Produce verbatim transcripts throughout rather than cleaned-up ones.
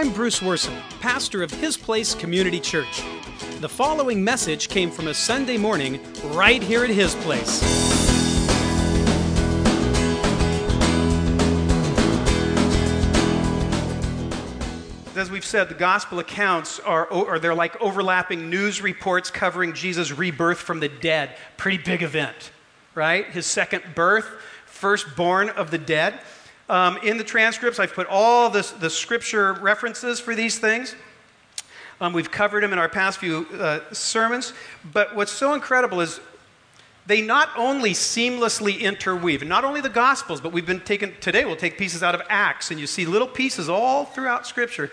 I'm Bruce Worson, pastor of His Place Community Church. The following message came from a Sunday morning right here at His Place. As we've said, the gospel accounts are, or they're like overlapping news reports covering Jesus' rebirth from the dead. Pretty big event, right? His second birth, firstborn of the dead. Um, in the transcripts, I've put all this, the scripture references for these things. Um, we've covered them in our past few uh, sermons. But what's so incredible is they not only seamlessly interweave, and not only the Gospels, but we've been taking, today we'll take pieces out of Acts, and you see little pieces all throughout Scripture.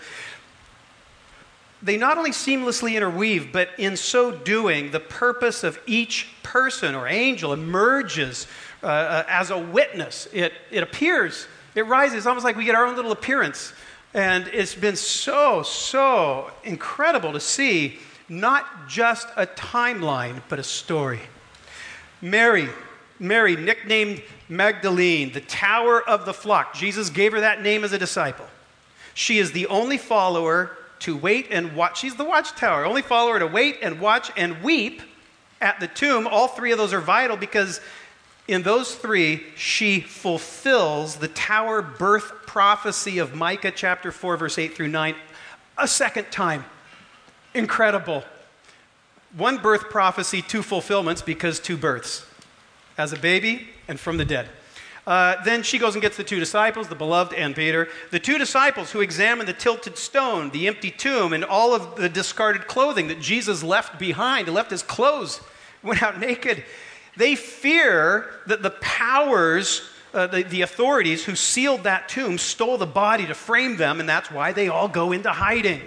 They not only seamlessly interweave, but in so doing, the purpose of each person or angel emerges uh, uh, as a witness. It, it appears, it rises, it's almost like we get our own little appearance. And it's been so, so incredible to see not just a timeline, but a story. Mary, Mary, nicknamed Magdalene, the Tower of the Flock. Jesus gave her that name as a disciple. She is the only follower to wait and watch. She's the watchtower, only follower to wait and watch and weep at the tomb. All three of those are vital because in those three, she fulfills the tower birth prophecy of Micah chapter four, verse eight through nine, a second time. Incredible. One birth prophecy, two fulfillments, because two births. As a baby and from the dead. Uh, then she goes and gets the two disciples, the beloved and Peter. The two disciples who examine the tilted stone, the empty tomb, and all of the discarded clothing that Jesus left behind. He left his clothes, went out naked. They fear that the powers, uh, the, the authorities who sealed that tomb stole the body to frame them, and that's why they all go into hiding.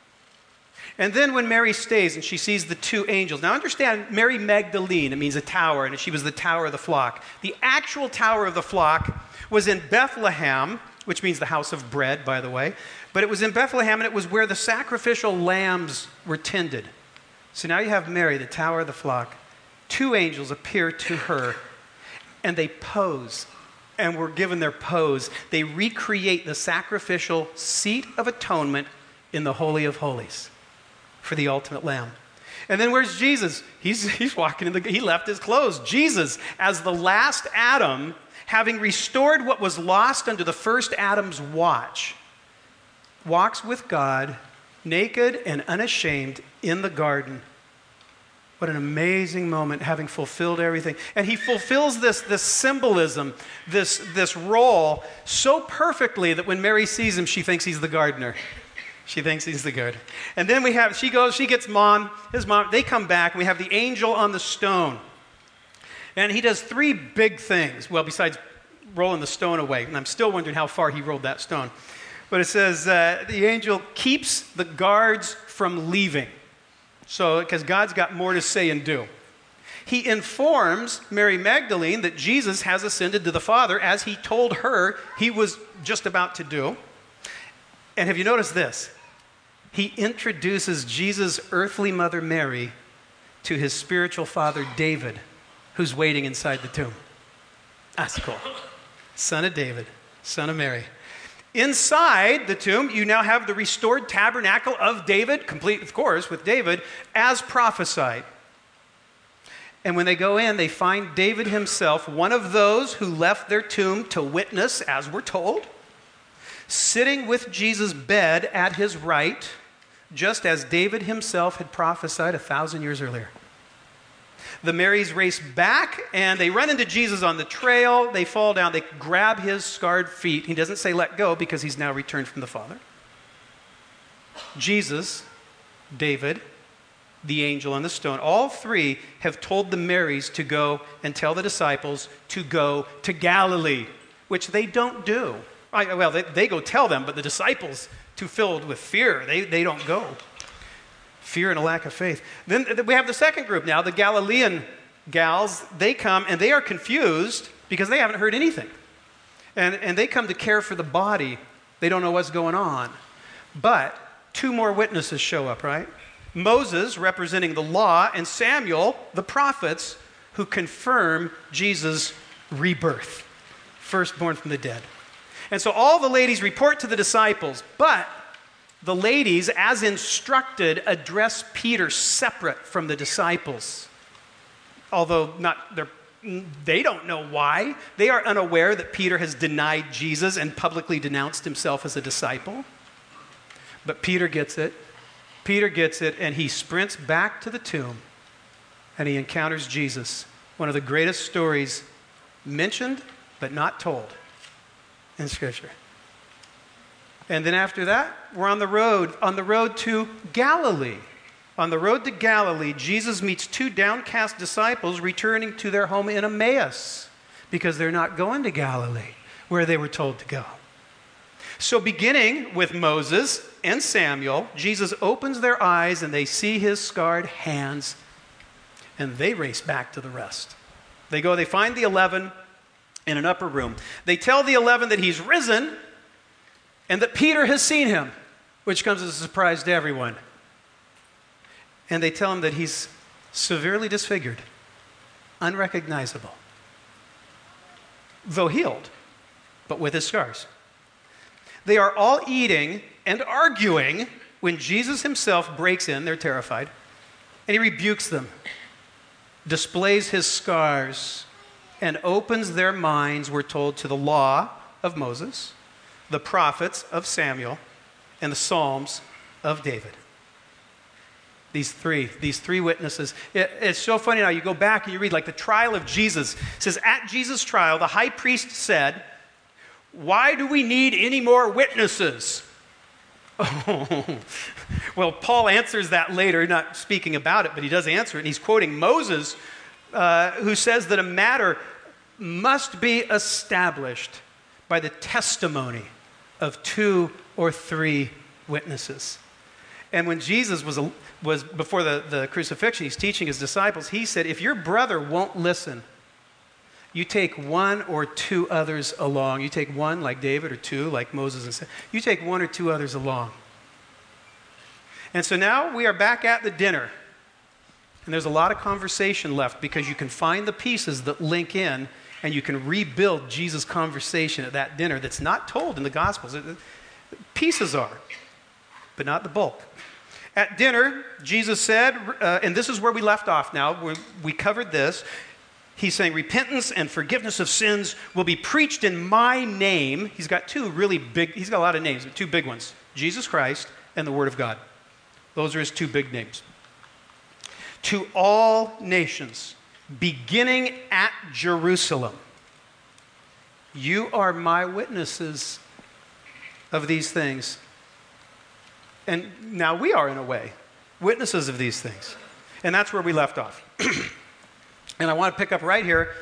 And then when Mary stays and she sees the two angels. Now understand, Mary Magdalene, it means a tower, and she was the tower of the flock. The actual tower of the flock was in Bethlehem, which means the house of bread, by the way. But it was in Bethlehem, and it was where the sacrificial lambs were tended. So now you have Mary, the tower of the flock. Two angels appear to her, and they pose. And were given their pose. They recreate the sacrificial seat of atonement in the Holy of Holies for the ultimate lamb. And then where's Jesus? He's, he's walking in the, he left his clothes. Jesus, as the last Adam, having restored what was lost under the first Adam's watch, walks with God, naked and unashamed, in the garden. What an amazing moment, having fulfilled everything. And he fulfills this, this symbolism, this, this role so perfectly that when Mary sees him, she thinks he's the gardener. She thinks he's the good. And then we have, she goes, she gets mom, his mom, they come back, and we have the angel on the stone. And he does three big things. Well, besides rolling the stone away. And I'm still wondering how far he rolled that stone. But it says uh, the angel keeps the guards from leaving. So, because God's got more to say and do. He informs Mary Magdalene that Jesus has ascended to the Father, as he told her he was just about to do. And have you noticed this? He introduces Jesus' earthly mother Mary to his spiritual father David, who's waiting inside the tomb. That's cool. Son of David, son of Mary. Inside the tomb, you now have the restored tabernacle of David, complete, of course, with David, as prophesied. And when they go in, they find David himself, one of those who left their tomb to witness, as we're told, sitting with Jesus' bed at his right, just as David himself had prophesied a thousand years earlier. The Marys race back, and they run into Jesus on the trail. They fall down. They grab his scarred feet. He doesn't say let go because he's now returned from the Father. Jesus, David, the angel on the stone, all three have told the Marys to go and tell the disciples to go to Galilee, which they don't do. I, well, they, they go tell them, but the disciples, too filled with fear, they, they don't go. Fear and a lack of faith. Then we have the second group now, the Galilean gals. They come and they are confused because they haven't heard anything. And, and they come to care for the body. They don't know what's going on. But two more witnesses show up, right? Moses, representing the law, and Samuel, the prophets, who confirm Jesus' rebirth, firstborn from the dead. And so all the ladies report to the disciples, but The ladies, as instructed, address Peter separate from the disciples. Although not, they're, they don't know why. They are unaware that Peter has denied Jesus and publicly denounced himself as a disciple. But Peter gets it. Peter gets it, and he sprints back to the tomb, and he encounters Jesus. One of the greatest stories mentioned, but not told in Scripture. And then after that, we're on the road, on the road to Galilee. On the road to Galilee, Jesus meets two downcast disciples returning to their home in Emmaus because they're not going to Galilee, where they were told to go. So beginning with Moses and Samuel, Jesus opens their eyes and they see his scarred hands, and they race back to the rest. They go, they find the eleven in an upper room. They tell the eleven that he's risen and that Peter has seen him, which comes as a surprise to everyone. And they tell him that he's severely disfigured, unrecognizable, though healed, but with his scars. They are all eating and arguing when Jesus himself breaks in. They're terrified. And he rebukes them, displays his scars, and opens their minds, we're told, to the law of Moses, the prophets of Samuel, and the Psalms of David. These three, these three witnesses. It, it's so funny now. You go back and you read, like the trial of Jesus. It says, at Jesus' trial, the high priest said, "Why do we need any more witnesses?" Oh. Well, Paul answers that later, not speaking about it, but he does answer it. And he's quoting Moses, uh, who says that a matter must be established by the testimony of two or three witnesses. And when Jesus was, a, was before the, the crucifixion, he's teaching his disciples, he said, if your brother won't listen, you take one or two others along. You take one like David or two like Moses and Samuel. You take one or two others along. And so now we are back at the dinner. And there's a lot of conversation left because you can find the pieces that link in and you can rebuild Jesus' conversation at that dinner that's not told in the Gospels. Pieces are, but not the bulk. At dinner, Jesus said, uh, and this is where we left off now. We, we covered this. He's saying repentance and forgiveness of sins will be preached in my name. He's got two really big, he's got a lot of names, but two big ones. Jesus Christ and the Word of God. Those are his two big names. To all nations, beginning at Jerusalem. You are my witnesses of these things. And now we are, in a way, witnesses of these things. And that's where we left off. And I want to pick up right here.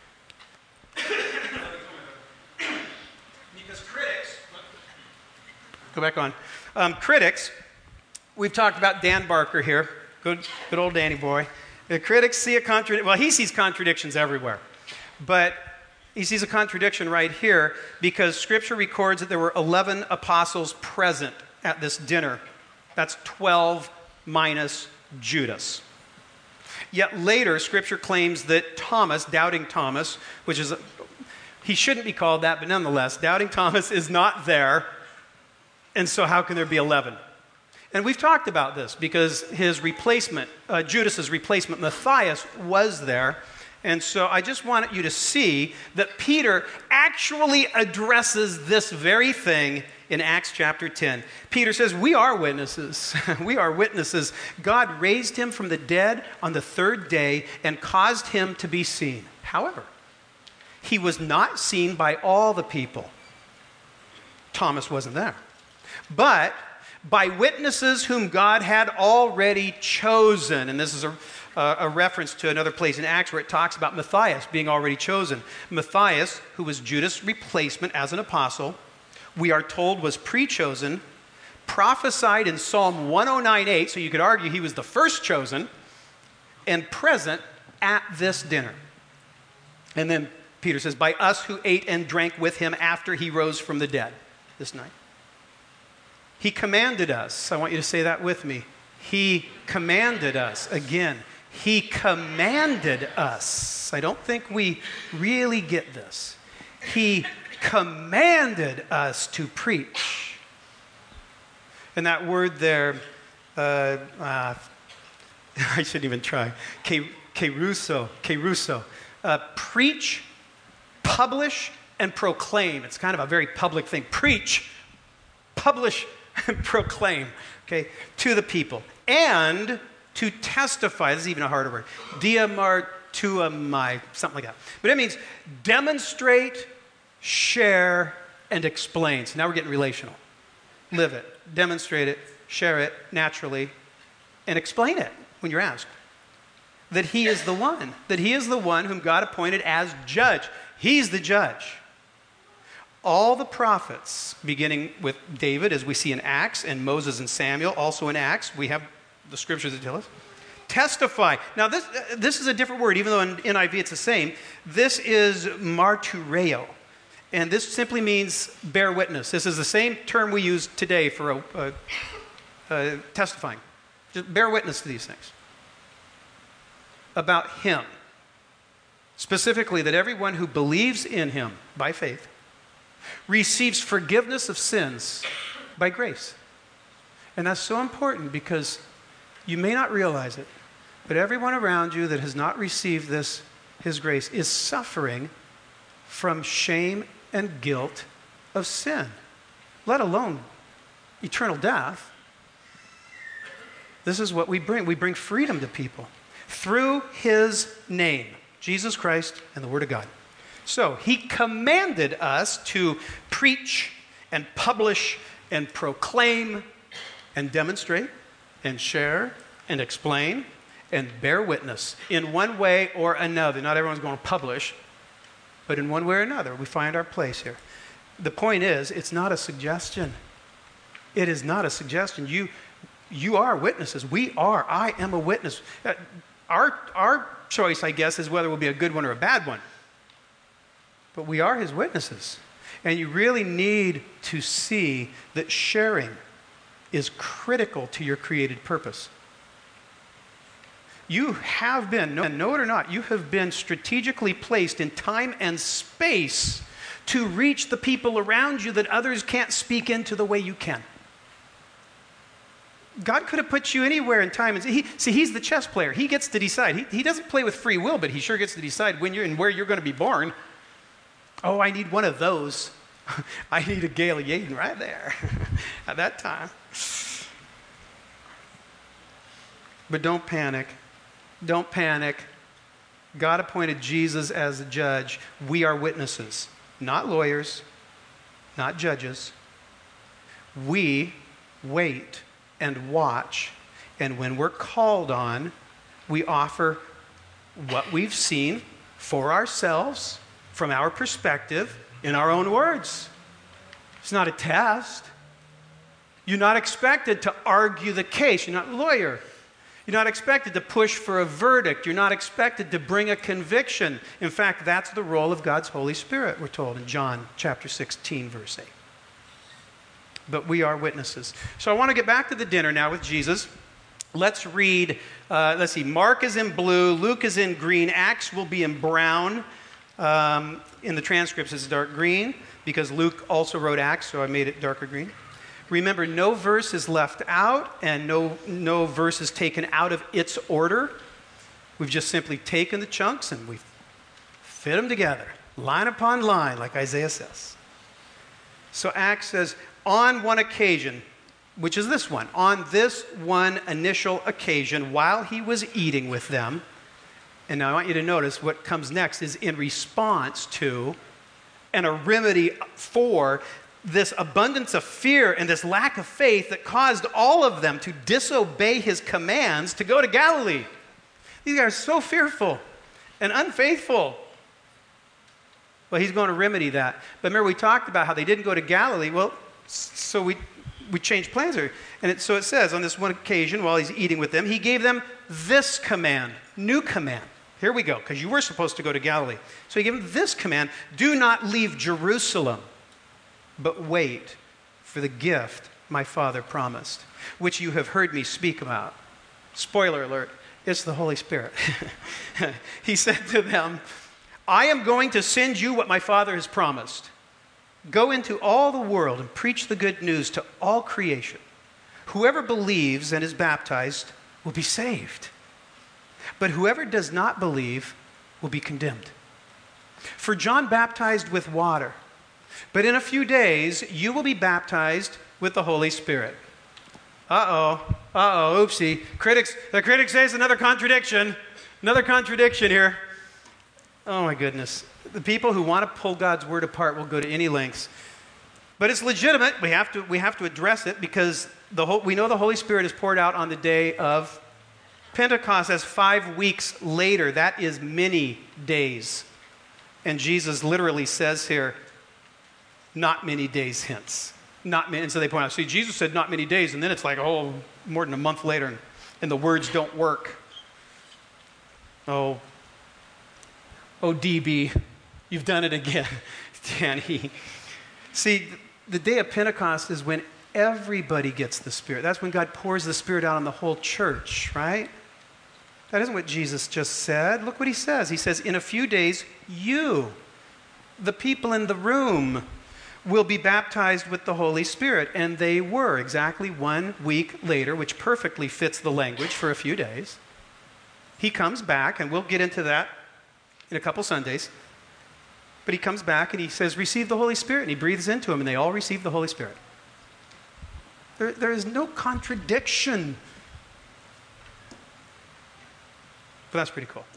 Because critics, go back on. Um, critics, we've talked about Dan Barker here. Good, good old Danny boy. The critics see a contradiction. Well, he sees contradictions everywhere. But he sees a contradiction right here because Scripture records that there were eleven apostles present at this dinner. That's twelve minus Judas. Yet later, Scripture claims that Thomas, Doubting Thomas, which is, a, he shouldn't be called that, but nonetheless, Doubting Thomas is not there. And so how can there be eleven? And we've talked about this because his replacement, uh, Judas's replacement, Matthias, was there. And so I just want you to see that Peter actually addresses this very thing in Acts chapter ten. Peter says, we are witnesses. We are witnesses. God raised him from the dead on the third day and caused him to be seen. However, he was not seen by all the people. Thomas wasn't there. But by witnesses whom God had already chosen. And this is a, uh, a reference to another place in Acts where it talks about Matthias being already chosen. Matthias, who was Judas' replacement as an apostle, we are told was pre-chosen, prophesied in Psalm one oh nine eight, so you could argue he was the first chosen, and present at this dinner. And then Peter says, by us who ate and drank with him after he rose from the dead this night. He commanded us. I want you to say that with me. He commanded us. Again, he commanded us. I don't think we really get this. He commanded us to preach. And that word there, uh, uh, I shouldn't even try, kerusso, kerusso, uh, preach, publish, and proclaim. It's kind of a very public thing. Preach, publish, and proclaim, okay, to the people. And to testify, this is even a harder word, diamartuamai, something like that. But it means demonstrate, share, and explain. So now we're getting relational. Live it, demonstrate it, share it naturally, and explain it when you're asked. That he is the one, that he is the one whom God appointed as judge. He's the judge. All the prophets, beginning with David, as we see in Acts, and Moses and Samuel, also in Acts, we have the scriptures that tell us, testify. Now, this, this is a different word, even though in N I V it's the same. This is martureo, and this simply means bear witness. This is the same term we use today for a, a, a testifying. Just bear witness to these things about him. Specifically, that everyone who believes in him by faith receives forgiveness of sins by grace. And that's so important because you may not realize it, but everyone around you that has not received this, his grace, is suffering from shame and guilt of sin, let alone eternal death. This is what we bring. We bring freedom to people through his name, Jesus Christ and the Word of God. So he commanded us to preach and publish and proclaim and demonstrate and share and explain and bear witness in one way or another. Not everyone's going to publish, but in one way or another, we find our place here. The point is, it's not a suggestion. It is not a suggestion. You, you are witnesses. We are. I am a witness. Uh, our, our choice, I guess, is whether it will be a good one or a bad one. But we are his witnesses. And you really need to see that sharing is critical to your created purpose. You have been, and know it or not, you have been strategically placed in time and space to reach the people around you that others can't speak into the way you can. God could have put you anywhere in time. And he, see, he's the chess player. He gets to decide. He, he doesn't play with free will, but he sure gets to decide when you're and where you're going to be born. Oh, I need one of those. I need a Galilean right there at that time. But don't panic. Don't panic. God appointed Jesus as a judge. We are witnesses, not lawyers, not judges. We wait and watch, and when we're called on, we offer what we've seen for ourselves, from our perspective, in our own words. It's not a test. You're not expected to argue the case. You're not a lawyer. You're not expected to push for a verdict. You're not expected to bring a conviction. In fact, that's the role of God's Holy Spirit, we're told in John chapter sixteen, verse eight. But we are witnesses. So I want to get back to the dinner now with Jesus. Let's read, uh, let's see, Mark is in blue, Luke is in green, Acts will be in brown. Um, in the transcripts, it's dark green because Luke also wrote Acts, so I made it darker green. Remember, no verse is left out and no, no verse is taken out of its order. We've just simply taken the chunks and we've fit them together, line upon line, like Isaiah says. So Acts says, on one occasion, which is this one, on this one initial occasion, while he was eating with them, and now I want you to notice what comes next is in response to and a remedy for this abundance of fear and this lack of faith that caused all of them to disobey his commands to go to Galilee. These guys are so fearful and unfaithful. Well, he's going to remedy that. But remember, we talked about how they didn't go to Galilee. Well, so we we changed plans here. And it, so it says, on this one occasion, while he's eating with them, he gave them this command, new command. Here we go, because you were supposed to go to Galilee. So he gave them this command, do not leave Jerusalem, but wait for the gift my Father promised, which you have heard me speak about. Spoiler alert, it's the Holy Spirit. He said to them, I am going to send you what my Father has promised. Go into all the world and preach the good news to all creation. Whoever believes and is baptized will be saved. But whoever does not believe will be condemned. For John baptized with water, but in a few days you will be baptized with the Holy Spirit. Uh-oh, uh-oh, oopsie. Critics, the critic says another contradiction. Another contradiction here. Oh my goodness. The people who want to pull God's word apart will go to any lengths. But it's legitimate. We have to, we have to address it because the whole, we know the Holy Spirit is poured out on the day of Pentecost as five weeks later. That is many days. And Jesus literally says here, not many days hence. Not many, and so they point out, see, Jesus said not many days, and then it's like, oh, more than a month later, and, and the words don't work. Oh, oh, D B, you've done it again, Danny. See, the day of Pentecost is when everybody gets the Spirit. That's when God pours the Spirit out on the whole church, right? That isn't what Jesus just said. Look what he says. He says, in a few days, you, the people in the room, will be baptized with the Holy Spirit. And they were exactly one week later, which perfectly fits the language for a few days. He comes back, and we'll get into that in a couple Sundays. But he comes back and he says, receive the Holy Spirit. And he breathes into them, and they all receive the Holy Spirit. There, there is no contradiction. But that's pretty cool.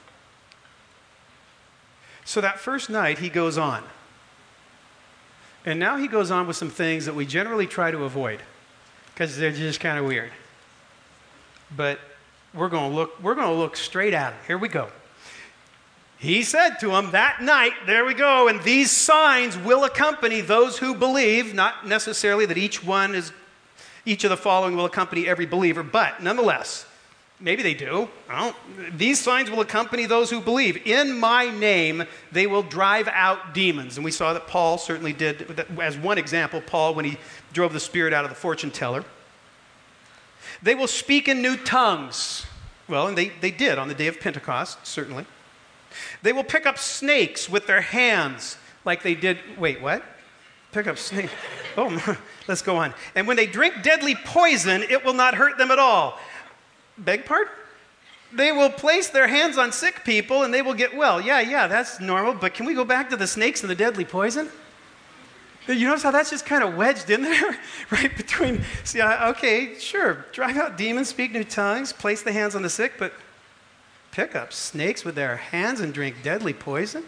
So that first night, he goes on. And now he goes on with some things that we generally try to avoid because they're just kind of weird. But we're going to look, we're going to look straight at him. Here we go. He said to them that night, there we go, and these signs will accompany those who believe, not necessarily that each one is, each of the following will accompany every believer, but nonetheless, maybe they do. I don't. These signs will accompany those who believe. In my name, they will drive out demons. And we saw that Paul certainly did, as one example, Paul, when he drove the spirit out of the fortune teller. They will speak in new tongues. Well, and they, they did on the day of Pentecost, certainly. They will pick up snakes with their hands like they did. Wait, what? Pick up snakes. Oh, let's go on. And when they drink deadly poison, it will not hurt them at all. Beg pardon? They will place their hands on sick people and they will get well. Yeah, yeah, that's normal. But can we go back to the snakes and the deadly poison? You notice how that's just kind of wedged in there? Right between, see, okay, sure. Drive out demons, speak new tongues, place the hands on the sick, but pick up snakes with their hands and drink deadly poison?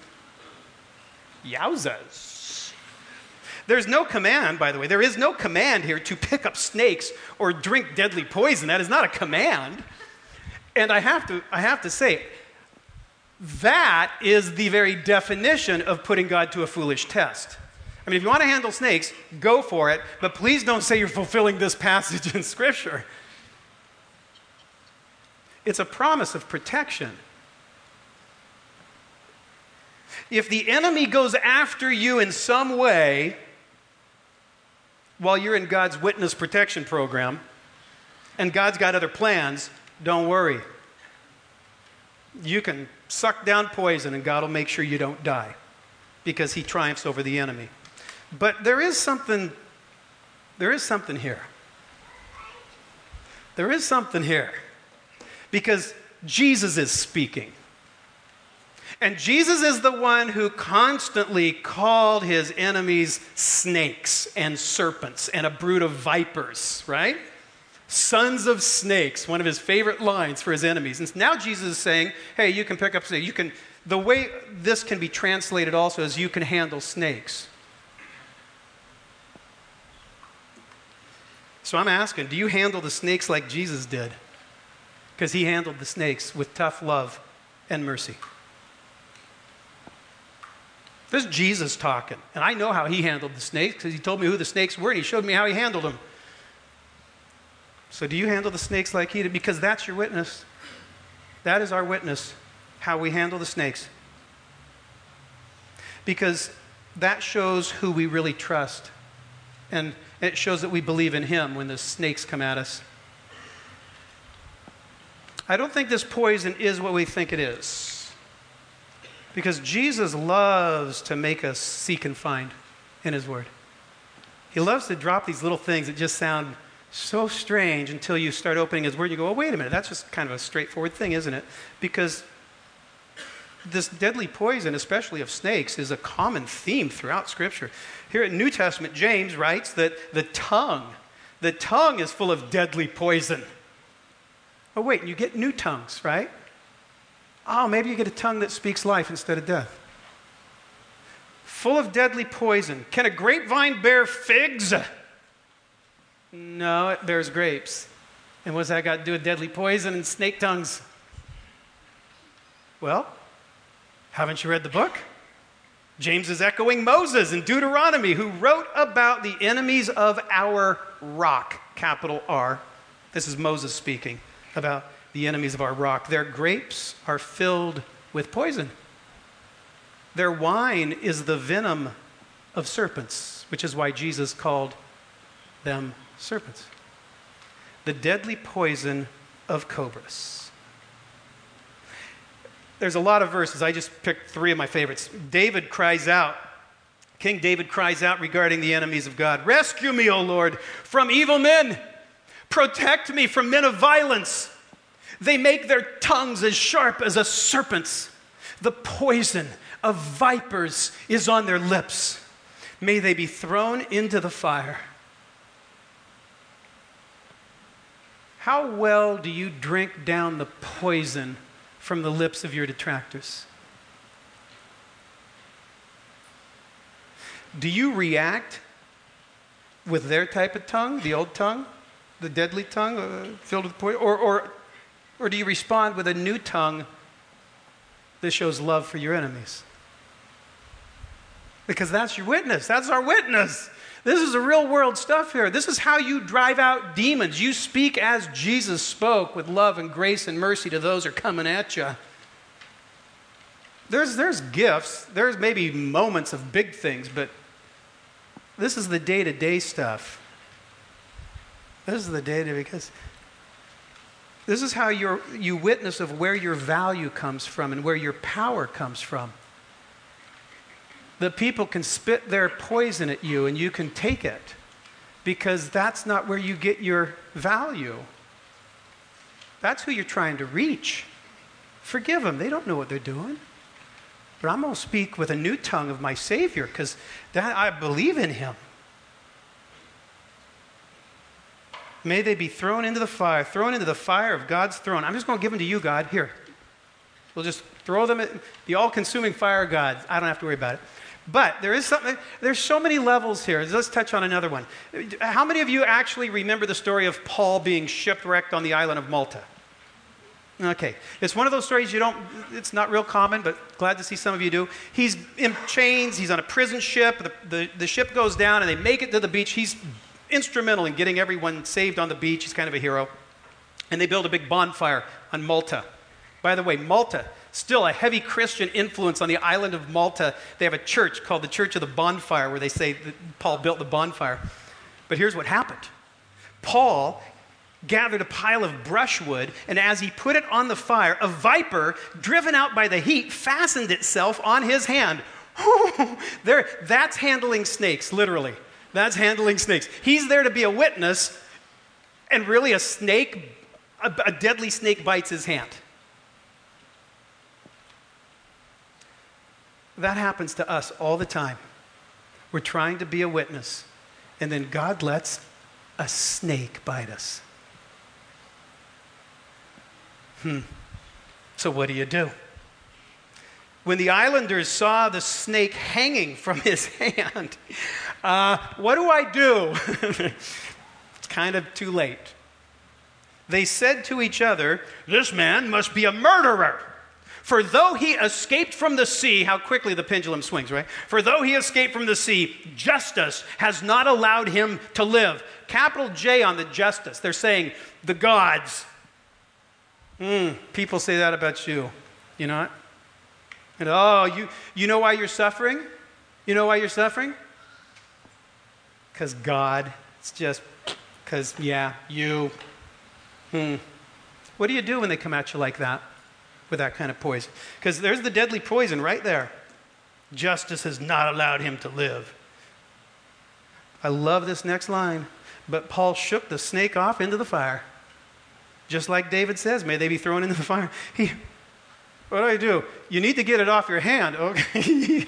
Yowzas. There's no command, by the way. There is no command here to pick up snakes or drink deadly poison. That is not a command. And I have to, I have to say, that is the very definition of putting God to a foolish test. I mean, if you want to handle snakes, go for it, but please don't say you're fulfilling this passage in Scripture. It's a promise of protection. If the enemy goes after you in some way while you're in God's witness protection program, and God's got other plans, don't worry. You can suck down poison and God will make sure you don't die because he triumphs over the enemy. But there is something, there is something here. There is something here because Jesus is speaking. And Jesus is the one who constantly called his enemies snakes and serpents and a brood of vipers, right? Sons of snakes, one of his favorite lines for his enemies. And now Jesus is saying, hey, you can pick up snakes. You can, the way this can be translated also is you can handle snakes. So I'm asking, do you handle the snakes like Jesus did? Because he handled the snakes with tough love and mercy. This is Jesus talking. And I know how he handled the snakes because he told me who the snakes were and he showed me how he handled them. So do you handle the snakes like he did? Because that's your witness. That is our witness, how we handle the snakes. Because that shows who we really trust. And it shows that we believe in him when the snakes come at us. I don't think this poison is what we think it is. Because Jesus loves to make us seek and find in his word. He loves to drop these little things that just sound So strange until you start opening his word and you go, oh, wait a minute, that's just kind of a straightforward thing, isn't it? Because this deadly poison, especially of snakes, is a common theme throughout Scripture. Here in New Testament, James writes that the tongue, the tongue is full of deadly poison. Oh, wait, you get new tongues, right? Oh, maybe you get a tongue that speaks life instead of death. Full of deadly poison. Can a grapevine bear figs? No, it bears grapes. And what's that got to do with deadly poison and snake tongues? Well, haven't you read the book? James is echoing Moses in Deuteronomy, who wrote about the enemies of our rock, capital R. This is Moses speaking about the enemies of our rock. Their grapes are filled with poison. Their wine is the venom of serpents, which is why Jesus called them serpents. The deadly poison of cobras. There's a lot of verses. I just picked three of my favorites. David cries out, King David cries out regarding the enemies of God. Rescue me, O Lord, from evil men. Protect me from men of violence. They make their tongues as sharp as a serpent's. The poison of vipers is on their lips. May they be thrown into the fire. How well do you drink down the poison from the lips of your detractors? Do you react with their type of tongue, the old tongue, the deadly tongue uh, filled with poison? Or, or, or do you respond with a new tongue that shows love for your enemies? Because that's your witness. That's our witness. This is the real world stuff here. This is how you drive out demons. You speak as Jesus spoke, with love and grace and mercy to those who are coming at you. There's, there's gifts. There's maybe moments of big things, but this is the day-to-day stuff. This is the day-to-day, because this is how you're, you witness of where your value comes from and where your power comes from. The people can spit their poison at you and you can take it, because that's not where you get your value. That's who you're trying to reach. Forgive them. They don't know what they're doing. But I'm going to speak with a new tongue of my Savior, because that I believe in him. May they be thrown into the fire, thrown into the fire of God's throne. I'm just going to give them to you, God. Here. We'll just throw them at the all-consuming fire of God. I don't have to worry about it. But there is something, there's so many levels here. Let's touch on another one. How many of you actually remember the story of Paul being shipwrecked on the island of Malta? Okay. It's one of those stories you don't, it's not real common, but glad to see some of you do. He's in chains, he's on a prison ship, the, the, the ship goes down and they make it to the beach. He's instrumental in getting everyone saved on the beach. He's kind of a hero. And they build a big bonfire on Malta. By the way, Malta, still a heavy Christian influence on the island of Malta. They have a church called the Church of the Bonfire, where they say that Paul built the bonfire. But here's what happened. Paul gathered a pile of brushwood, and as he put it on the fire, a viper, driven out by the heat, fastened itself on his hand. there, that's handling snakes, literally. That's handling snakes. He's there to be a witness, and really a snake, a, a deadly snake bites his hand. That happens to us all the time. We're trying to be a witness, and then God lets a snake bite us. Hmm. So what do you do? When the islanders saw the snake hanging from his hand, uh, what do I do? It's kind of too late. They said to each other, "This man must be a murderer. For though he escaped from the sea," how quickly the pendulum swings, right? "For though he escaped from the sea, justice has not allowed him to live." Capital J on the justice. They're saying, the gods. Mm, people say that about you. You know what? And oh, you, you know why you're suffering? You know why you're suffering? Because God. It's just because, yeah, you. Hmm. What do you do when they come at you like that? With that kind of poison? Because there's the deadly poison right there. Justice has not allowed him to live. I love this next line. But Paul shook the snake off into the fire. Just like David says, may they be thrown into the fire. He, what do I do? You need to get it off your hand. Okay.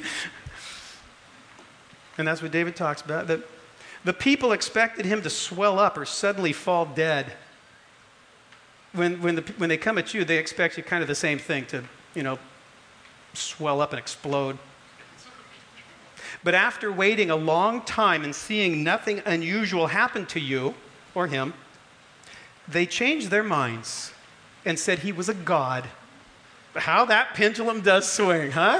And that's what David talks about. That the people expected him to swell up or suddenly fall dead. When, when, the, when they come at you, they expect you kind of the same thing, to, you know, swell up and explode. But after waiting a long time and seeing nothing unusual happen to you or him, they changed their minds and said he was a god. How that pendulum does swing, huh?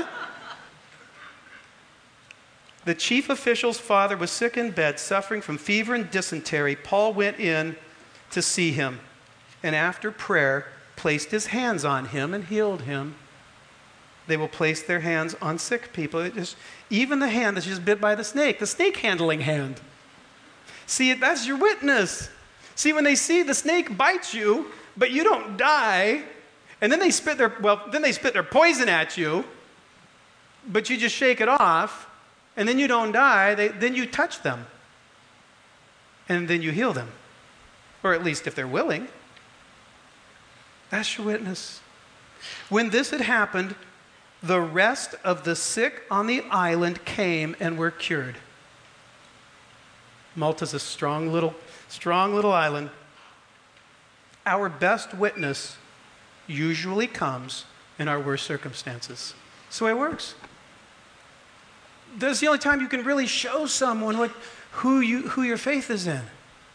The chief official's father was sick in bed, suffering from fever and dysentery. Paul went in to see him, and after prayer, placed his hands on him and healed him. They will place their hands on sick people. It just, even the hand that's just bit by the snake, the snake handling hand. See, that's your witness. See, when they see the snake bites you, but you don't die, and then they spit their, well, then they spit their poison at you, but you just shake it off, and then you don't die, they, then you touch them. And then you heal them. Or at least if they're willing. That's your witness. When this had happened, the rest of the sick on the island came and were cured. Malta's a strong little, strong little island. Our best witness usually comes in our worst circumstances. That's the way it works. That's the only time you can really show someone what, who, you, who your faith is in.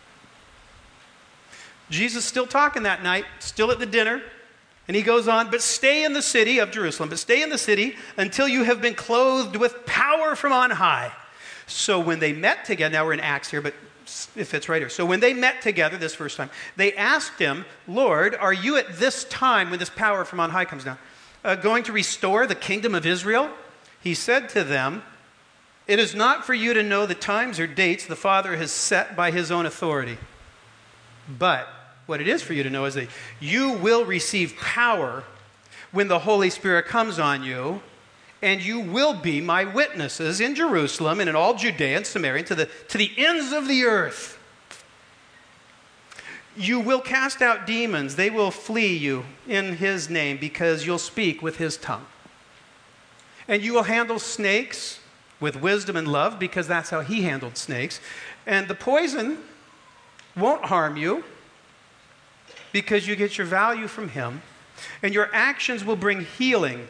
Jesus still talking that night, still at the dinner, and he goes on, but stay in the city of Jerusalem, but stay in the city until you have been clothed with power from on high. So when they met together, now we're in Acts here, but it fits right here. So when they met together this first time, they asked him, Lord, are you at this time, when this power from on high comes down, uh, going to restore the kingdom of Israel? He said to them, it is not for you to know the times or dates the Father has set by his own authority. But what it is for you to know is that you will receive power when the Holy Spirit comes on you, and you will be my witnesses in Jerusalem and in all Judea and Samaria and to the, to the ends of the earth. You will cast out demons. They will flee you in his name because you'll speak with his tongue. And you will handle snakes with wisdom and love because that's how he handled snakes. And the poison won't harm you because you get your value from him. And your actions will bring healing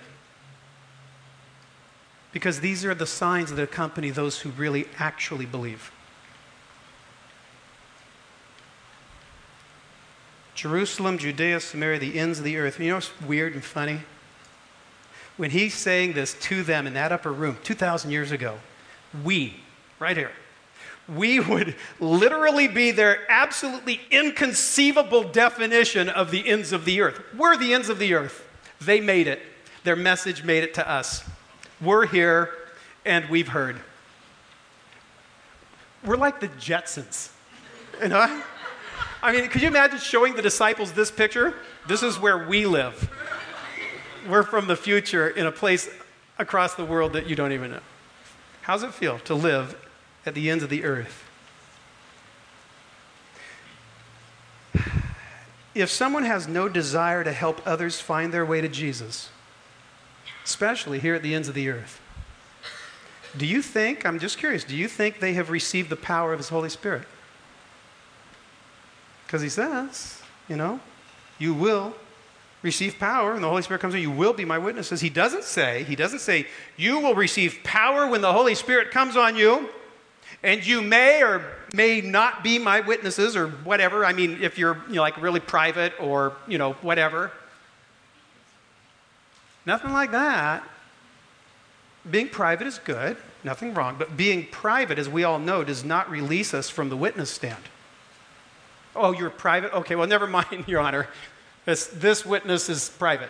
because these are the signs that accompany those who really actually believe. Jerusalem, Judea, Samaria, the ends of the earth. You know what's weird and funny? When he's saying this to them in that upper room two thousand years ago, we, right here, we would literally be their absolutely inconceivable definition of the ends of the earth. We're the ends of the earth. They made it. Their message made it to us. We're here, and we've heard. We're like the Jetsons. You know? I mean, could you imagine showing the disciples this picture? This is where we live. We're from the future in a place across the world that you don't even know. How's it feel to live at the ends of the earth? If someone has no desire to help others find their way to Jesus, especially here at the ends of the earth, do you think, I'm just curious, do you think they have received the power of his Holy Spirit? Because he says, you know, you will receive power, and the Holy Spirit comes in, you will be my witnesses. He doesn't say, he doesn't say, you will receive power when the Holy Spirit comes on you, and you may or may not be my witnesses, or whatever. I mean, if you're, you know, like really private, or, you know, whatever. Nothing like that. Being private is good, nothing wrong, but being private, as we all know, does not release us from the witness stand. Oh, you're private? Okay, well, never mind, Your Honor. This, this witness is private.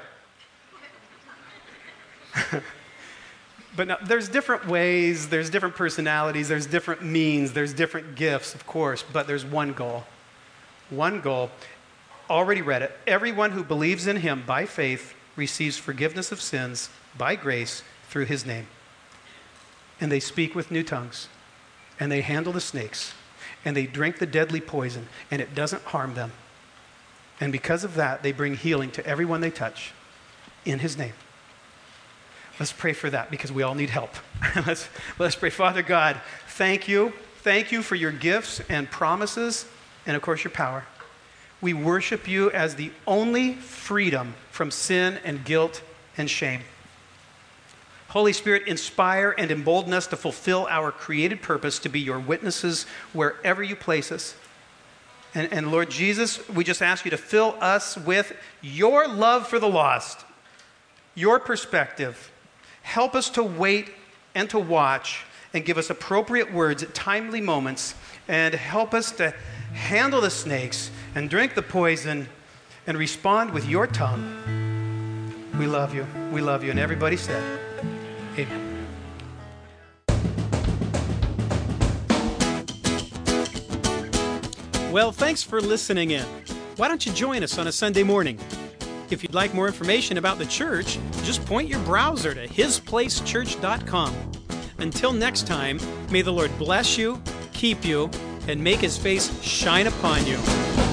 But no, there's different ways, there's different personalities, there's different means, there's different gifts, of course, but there's one goal. One goal. Already read it. Everyone who believes in him by faith receives forgiveness of sins by grace through his name. And they speak with new tongues. And they handle the snakes. and they drink the deadly poison, and it doesn't harm them. And because of that, they bring healing to everyone they touch in his name. Let's pray for that because we all need help. let's, let's pray. Father God, thank you. Thank you for your gifts and promises and, of course, your power. We worship you as the only freedom from sin and guilt and shame. Holy Spirit, inspire and embolden us to fulfill our created purpose to be your witnesses wherever you place us. And, and Lord Jesus, we just ask you to fill us with your love for the lost, your perspective. Help us to wait and to watch and give us appropriate words at timely moments, and help us to handle the snakes and drink the poison and respond with your tongue. We love you. We love you. And everybody said, amen. Well, thanks for listening in. Why don't you join us on a Sunday morning? If you'd like more information about the church, just point your browser to his place church dot com. Until next time, may the Lord bless you, keep you, and make his face shine upon you.